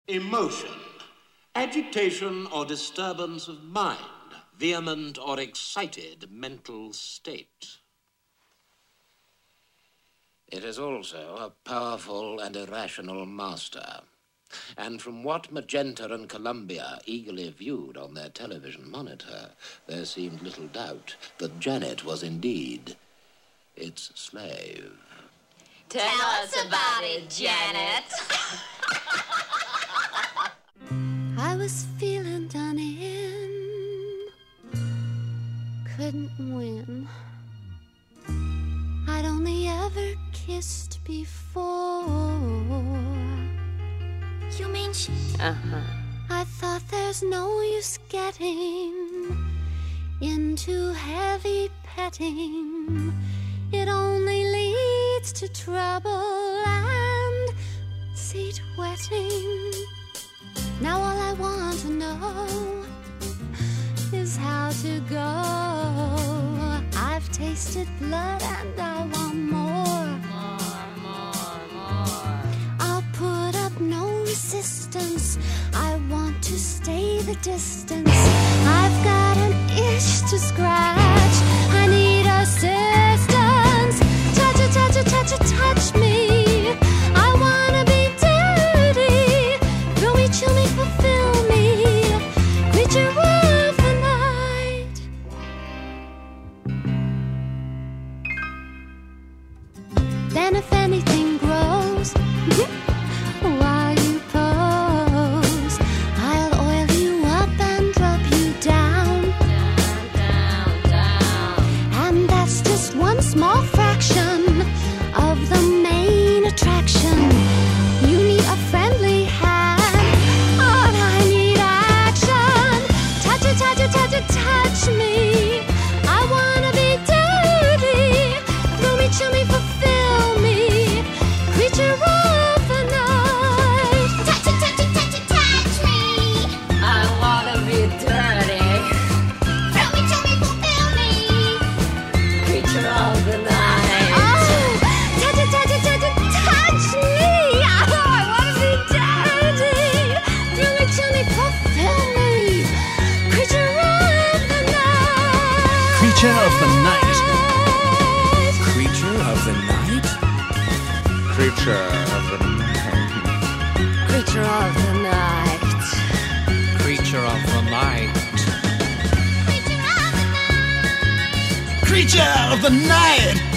Emotion. Agitation or disturbance of mind. Vehement or excited mental state. It is also a powerful and irrational master. And from what Magenta and Columbia eagerly viewed on their television monitor, there seemed little doubt that Janet was indeed its slave. Tell us about it, Janet. I was feeling done in, couldn't win. I'd only ever kissed before. You mean she? I thought there's no use getting into heavy petting. It only leads to trouble and seat wetting. Now all I want to know is how to go. I've tasted blood and I want more. I'll put up no resistance. I want to stay the distance. I've got an itch to scratch. I need assistance. Touch me. I wanna be dirty. Thrill me, chill me, fulfill me. Creature of the night. Then if anything grows while you pose, I'll oil you up and drop you down. And that's just one small fraction of the main attraction. You need a friendly hand, and I need action. Touch me. I wanna be dirty. Thrill me, chill me, fulfill me. Creature of the night. Touch me. I wanna be dirty. Thrill me, chill me, fulfill me. Creature of the night. Oh, touch me. Oh, I wanna be dirty. Thrill me, chill me, fulfill me. Creature of the night. Creature of the night. Creature of the night? Creature of the night. Creature of the night. Creature of the night. Creature of the night. Creature of the night!